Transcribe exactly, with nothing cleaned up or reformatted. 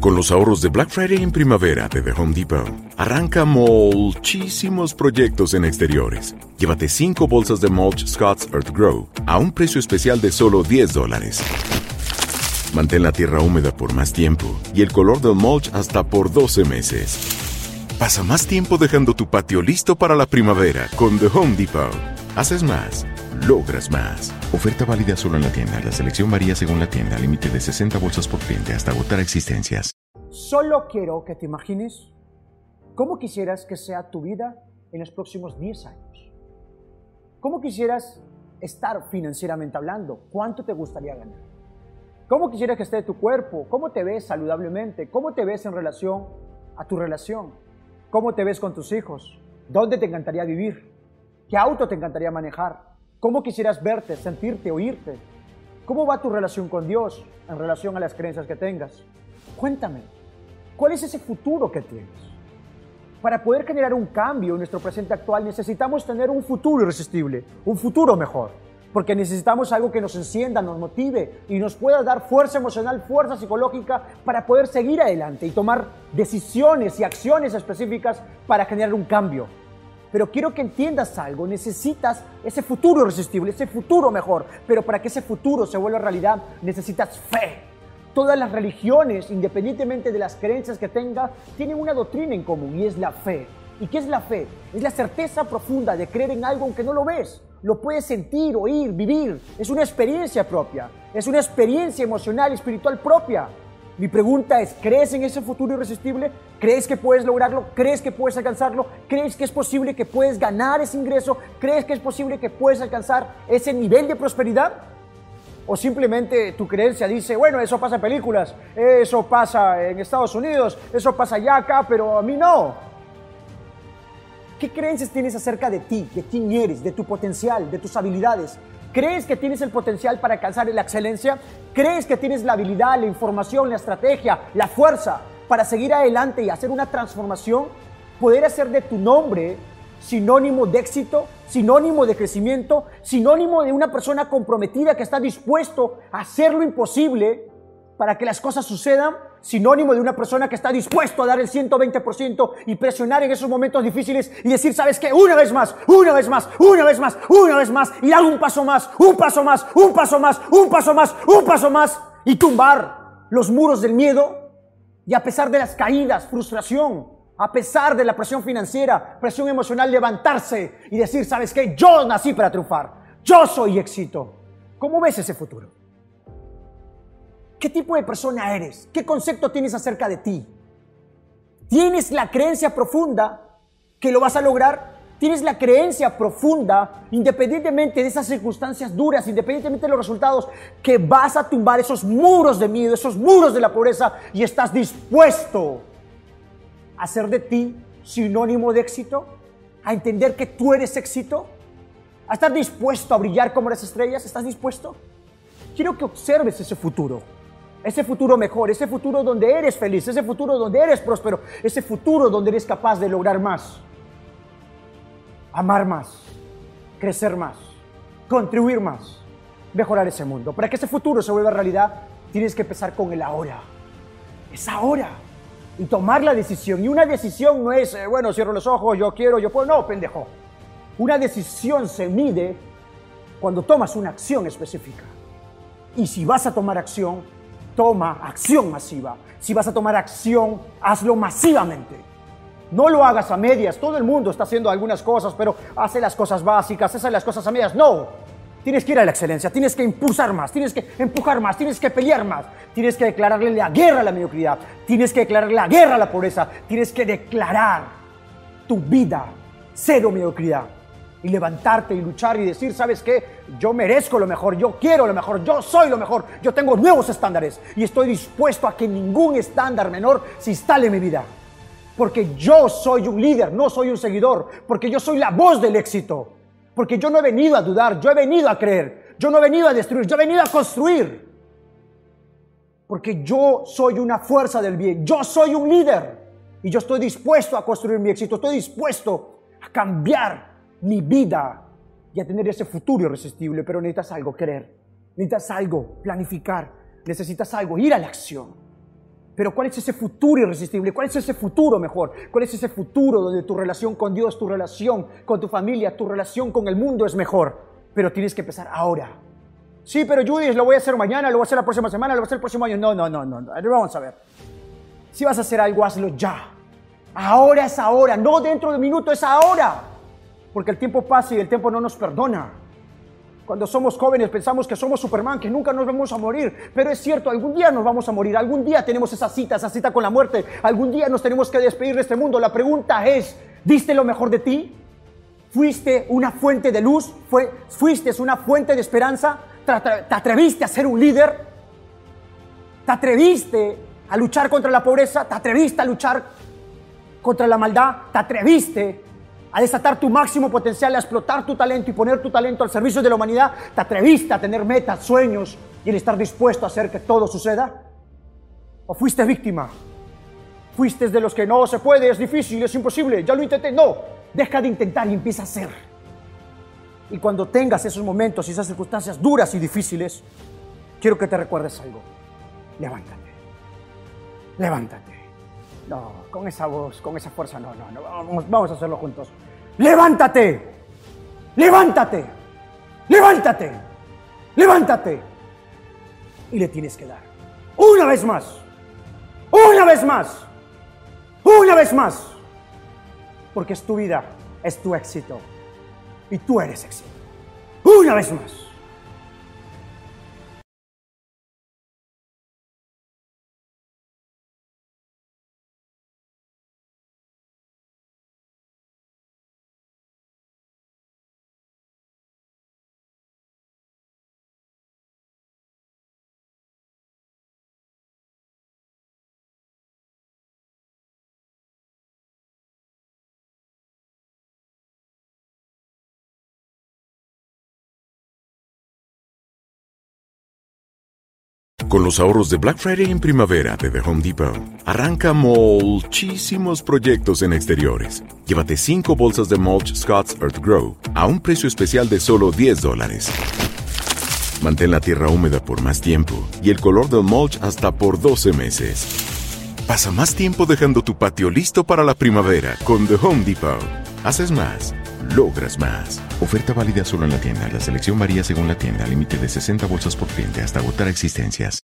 Con los ahorros de Black Friday en primavera de The Home Depot, arranca muchísimos proyectos en exteriores. Llévate cinco bolsas de mulch Scott's Earth Grow a un precio especial de solo diez dólares. Mantén la tierra húmeda por más tiempo y el color del mulch hasta por doce meses. Pasa más tiempo dejando tu patio listo para la primavera con The Home Depot. Haces más, logras más. Oferta válida solo en la tienda. La selección varía según la tienda. Límite de sesenta bolsas por cliente hasta agotar existencias. Solo quiero que te imagines cómo quisieras que sea tu vida en los próximos diez años. ¿Cómo quisieras estar financieramente hablando? ¿Cuánto te gustaría ganar? ¿Cómo quisieras que esté tu cuerpo? ¿Cómo te ves saludablemente? ¿Cómo te ves en relación a tu relación? ¿Cómo te ves con tus hijos? ¿Dónde te encantaría vivir? ¿Qué auto te encantaría manejar? ¿Cómo quisieras verte, sentirte, oírte? ¿Cómo va tu relación con Dios en relación a las creencias que tengas? Cuéntame, ¿cuál es ese futuro que tienes? Para poder generar un cambio en nuestro presente actual necesitamos tener un futuro irresistible, un futuro mejor, porque necesitamos algo que nos encienda, nos motive y nos pueda dar fuerza emocional, fuerza psicológica para poder seguir adelante y tomar decisiones y acciones específicas para generar un cambio. Pero quiero que entiendas algo, necesitas ese futuro irresistible, ese futuro mejor, pero para que ese futuro se vuelva realidad necesitas fe. Todas las religiones, independientemente de las creencias que tengas, tienen una doctrina en común y es la fe. ¿Y qué es la fe? Es la certeza profunda de creer en algo aunque no lo ves. Lo puedes sentir, oír, vivir. Es una experiencia propia. Es una experiencia emocional y espiritual propia. Mi pregunta es, ¿crees en ese futuro irresistible? ¿Crees que puedes lograrlo? ¿Crees que puedes alcanzarlo? ¿Crees que es posible que puedes ganar ese ingreso? ¿Crees que es posible que puedes alcanzar ese nivel de prosperidad? ¿O simplemente tu creencia dice, bueno, eso pasa en películas, eso pasa en Estados Unidos, eso pasa allá, acá, pero a mí no? ¿Qué creencias tienes acerca de ti, de quién eres, de tu potencial, de tus habilidades? ¿Crees que tienes el potencial para alcanzar la excelencia? ¿Crees que tienes la habilidad, la información, la estrategia, la fuerza para seguir adelante y hacer una transformación? Poder hacer de tu nombre sinónimo de éxito, sinónimo de crecimiento, sinónimo de una persona comprometida que está dispuesto a hacer lo imposible para que las cosas sucedan, sinónimo de una persona que está dispuesto a dar el ciento veinte por ciento y presionar en esos momentos difíciles y decir, ¿sabes qué? Una vez más, una vez más, una vez más, una vez más, y dar un paso más, un paso más, un paso más, un paso más, un paso más, y tumbar los muros del miedo. Y a pesar de las caídas, frustración, a pesar de la presión financiera, presión emocional, levantarse y decir, ¿sabes qué? Yo nací para triunfar, yo soy éxito. ¿Cómo ves ese futuro? ¿Qué tipo de persona eres? ¿Qué concepto tienes acerca de ti? ¿Tienes la creencia profunda que lo vas a lograr? ¿Tienes la creencia profunda, independientemente de esas circunstancias duras, independientemente de los resultados, que vas a tumbar esos muros de miedo, esos muros de la pobreza y estás dispuesto a hacer de ti sinónimo de éxito? ¿A entender que tú eres éxito? ¿A estar dispuesto a brillar como las estrellas? ¿Estás dispuesto? Quiero que observes ese futuro. Ese futuro mejor, ese futuro donde eres feliz, ese futuro donde eres próspero, ese futuro donde eres capaz de lograr más, amar más, crecer más, contribuir más, mejorar ese mundo. Para que ese futuro se vuelva realidad, tienes que empezar con el ahora. Es ahora. Y tomar la decisión. Y una decisión no es, eh, bueno, cierro los ojos, yo quiero, yo puedo. No, pendejo. Una decisión se mide cuando tomas una acción específica. Y si vas a tomar acción, toma acción masiva. Si vas a tomar acción, hazlo masivamente. No lo hagas a medias. Todo el mundo está haciendo algunas cosas, pero hace las cosas básicas, hace las cosas a medias. No. Tienes que ir a la excelencia, tienes que impulsar más, tienes que empujar más, tienes que pelear más. Tienes que declararle la guerra a la mediocridad. Tienes que declararle la guerra a la pobreza. Tienes que declarar tu vida cero mediocridad. Y levantarte y luchar y decir, ¿sabes qué? Yo merezco lo mejor, yo quiero lo mejor, yo soy lo mejor, yo tengo nuevos estándares y estoy dispuesto a que ningún estándar menor se instale en mi vida. Porque yo soy un líder, no soy un seguidor, porque yo soy la voz del éxito, porque yo no he venido a dudar, yo he venido a creer, yo no he venido a destruir, yo he venido a construir. Porque yo soy una fuerza del bien, yo soy un líder y yo estoy dispuesto a construir mi éxito, estoy dispuesto a cambiar mi vida y a tener ese futuro irresistible, pero necesitas algo, querer, necesitas algo, planificar, necesitas algo, ir a la acción. Pero ¿cuál es ese futuro irresistible? ¿Cuál es ese futuro mejor? ¿Cuál es ese futuro donde tu relación con Dios, tu relación con tu familia, tu relación con el mundo es mejor? Pero tienes que empezar ahora. Sí, pero Judith, lo voy a hacer mañana, lo voy a hacer la próxima semana, lo voy a hacer el próximo año. No, no, no, no. no. Vamos a ver. Si vas a hacer algo, hazlo ya. Ahora es ahora, no dentro de un minuto, es ahora. Porque el tiempo pasa y el tiempo no nos perdona. Cuando somos jóvenes pensamos que somos Superman, que nunca nos vamos a morir. Pero es cierto, algún día nos vamos a morir. Algún día tenemos esa cita, esa cita con la muerte. Algún día nos tenemos que despedir de este mundo. La pregunta es, ¿diste lo mejor de ti? ¿Fuiste una fuente de luz? ¿Fue, ¿Fuiste una fuente de esperanza? ¿Te atreviste a ser un líder? ¿Te atreviste a luchar contra la pobreza? ¿Te atreviste a luchar contra la maldad? ¿Te atreviste a desatar tu máximo potencial, a explotar tu talento y poner tu talento al servicio de la humanidad? ¿Te atreviste a tener metas, sueños y el estar dispuesto a hacer que todo suceda? ¿O fuiste víctima? ¿Fuiste de los que no se puede, es difícil, es imposible, ya lo intenté? No, deja de intentar y empieza a hacer. Y cuando tengas esos momentos y esas circunstancias duras y difíciles, quiero que te recuerdes algo. Levántate. Levántate. No, con esa voz, con esa fuerza, no, no, no. Vamos, vamos a hacerlo juntos. ¡Levántate! ¡Levántate! ¡Levántate! ¡Levántate! Y le tienes que dar. ¡Una vez más! ¡Una vez más! ¡Una vez más! Porque es tu vida, es tu éxito. Y tú eres éxito. ¡Una vez más! Con los ahorros de Black Friday en primavera de The Home Depot, arranca muchísimos proyectos en exteriores. Llévate cinco bolsas de mulch Scott's Earth Grow a un precio especial de solo diez dólares. Mantén la tierra húmeda por más tiempo y el color del mulch hasta por doce meses. Pasa más tiempo dejando tu patio listo para la primavera con The Home Depot. Haces más, logras más. Oferta válida solo en la tienda. La selección varía según la tienda. Límite de sesenta bolsas por cliente hasta agotar existencias.